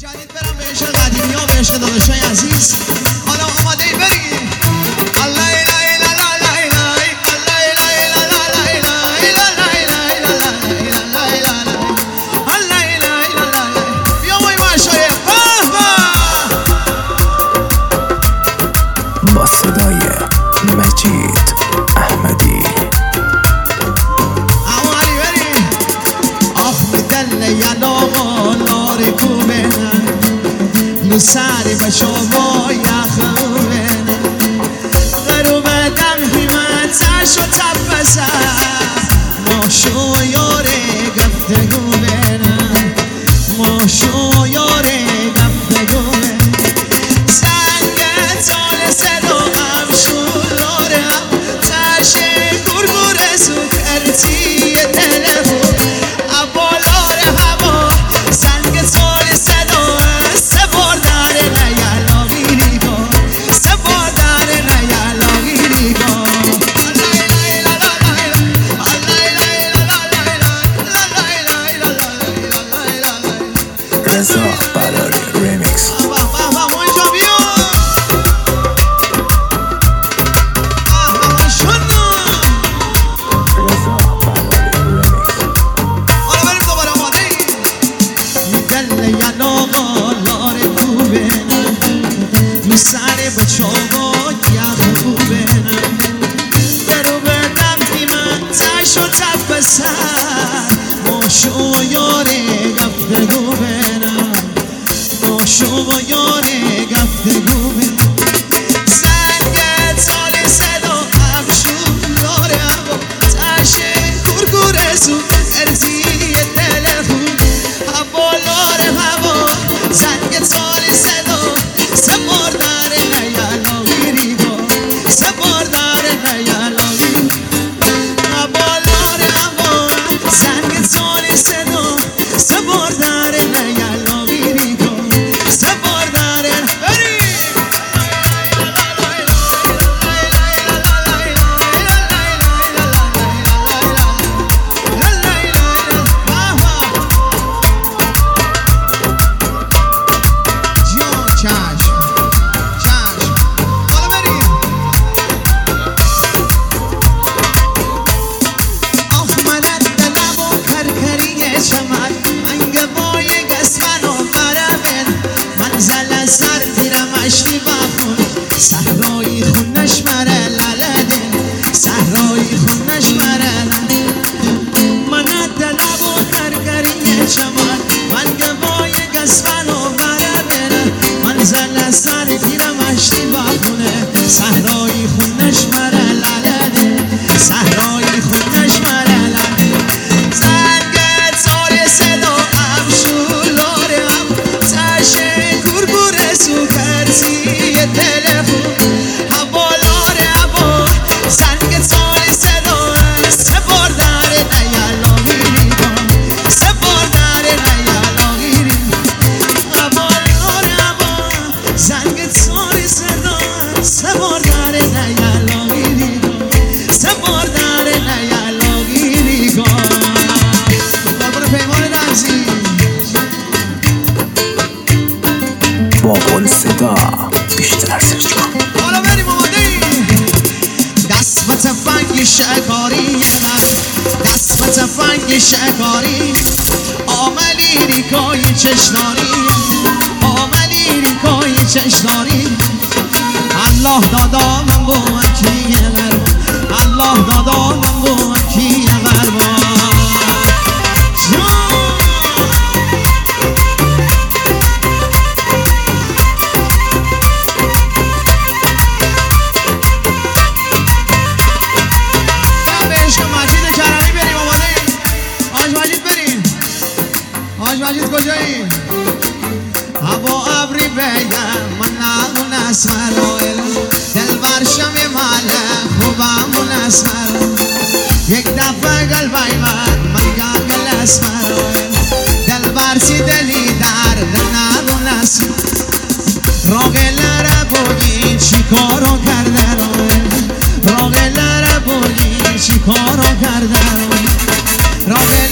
جدید برم به عشق قدیمی ها، به عشق داداشای عزیز. حالا آماده ای بریم. با صدای مجید احمدی. آماده بریم. آخ مدل یلاغا لاری کوبنه لساری بشوبا یخوبنه غروب دم همتش و تفسه ماشو یاره گفتگو بنه ماشو یاره گفتگو بنه زنگ تال صدا امشولاره تشه گرگور سوکرتی تلفون ابالار هوا زنگ تال صدا سپردن نیالاقی نگاه سپردن نیالاقی نگاه رضا براری ریمیکس. سر بچه‌ها یخو بنم برو بدم قیمتش و تفسر ماشو یاره گفتگو بنم ماشو یاره گفتگو بنم زنگ تال صدا همشون داره هوا تشه گرگور زود ارزی تلفون هوالار هوا زنگ تال صدا سپردن نیالاقی ریگا سپردن نیالاقی هوالار هوا زنگ تال صدا سپردن نیالاقی ریگا سپردن صحرایی خونش مره لالده صحرایی خونش مره من دلم و کرکری چمن من گوای گسفن و مره بره منزل سر تیرم اشتی بخونه صحرایی خونش مره لالده صحرایی خونش مره لالده زنگ تال صدا امشولاره تشه گرگور سوکرتی تلفون هوالار هوا زنگ تال صدا سپردن نیالاقی ریگا سپردن نیالاقی ریگا هوالار هوا زنگ تال صدا سپردن نیالاقی ریگا سپردن نیالاقی ریگا قربان پیمان رمزی با گل صدا بیشتر سرچ کن. حالا بریم آماده ای دست و تفنگ شکاری دست و تفنگ شکاری آملی ریکای چشناری آملی ریکای چشناری الله دادا من قوکی غربان الله دادا من قوکی غربان مجید کجایی؟ هوا ابری بگم من نگون اسمرائیل دل برشم ماله خوبمون اسمرائیل یک دفعه قلبای من گل اسمرائیل دل برسی دلی در دل نگون اسمرائیل راقلر بودی چی کارو کرده راقلر بودی چی کارو کرده راقلر